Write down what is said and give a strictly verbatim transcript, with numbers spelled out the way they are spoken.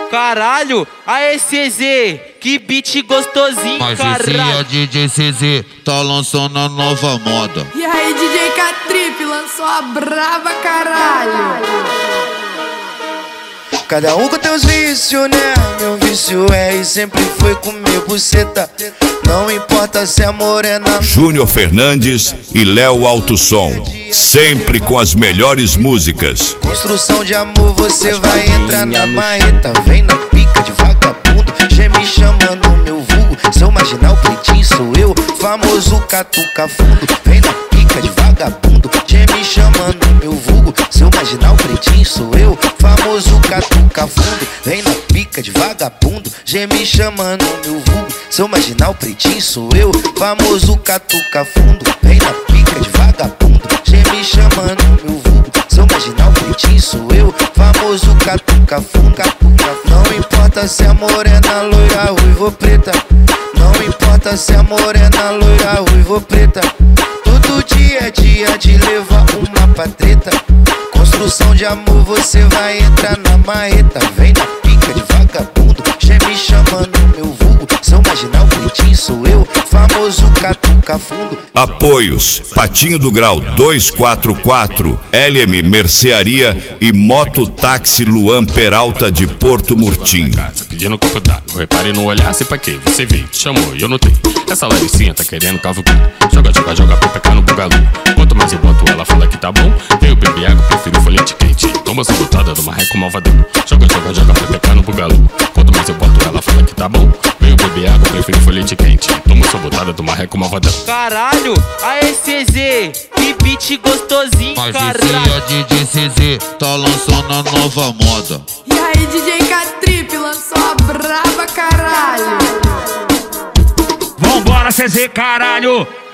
Caralho, aê C Z, que beat gostosinho, Mas caralho. esse é D J C Z, tá lançando a nova moda. E aí D J K-Trip lançou a brava, caralho. Cada um com teus vícios, né? Meu vício é e sempre foi comer buceta. Não importa se é morena. Júnior Fernandes e Léo Alto Som, sempre com as melhores músicas. Construção de amor, você vai entrar na marreta. Vem na pica de vagabundo, geme chamando meu vulgo. Seu marginal pretinho sou eu, famoso catuca fundo. Vem na pica de vagabundo, geme chamando meu vulgo. Seu marginal pretinho sou eu, famoso catuca fundo. Vem na pica de vagabundo, geme chamando meu vulgo. Seu marginal pretinho sou eu, famoso catuca fundo. Vem na pica de vagabundo, geme chamando meu vulgo. Seu marginal pretinho sou eu, famoso catuca fundo. Não importa se é morena, loira, ruiva ou preta. Não importa se é morena, loira, ruiva ou preta. Todo dia é dia de levar uma pra treta. Construção de amor, você vai entrar na marreta. Vem na pica de vagabundo, geme chamando meu vulgo. Seu marginal pretinho sou eu, famoso catuca fundo. Apoios: Patinho do Grau duzentos e quarenta e quatro, L M Mercearia e Mototáxi Luan Peralta de Porto Murtinho. Pedindo copo d'água, repare no olhar, se pra quê? Você veio, te chamou e eu notei. Essa laricinha tá querendo cavucar. Joga, joga, joga, pepeca no bugalu. Quanto mais eu boto, ela fala que tá bom. Veio beber água, prefiro folhete quente. Toma essa botada do marreco malvadão. Joga, joga, joga, pepeca no bugalu. Quanto mais eu boto, ela fala que tá bom. Veio beber água, prefiro folhete quente. Toma essa botada do marreco malvadão. Caralho, aê C Z, que beat gostosinho, Mas caralho. esse é D J C Z, tá lançando a nova moda. E aí D J K-Trip lançou a brava, caralho. Vambora C Z, caralho.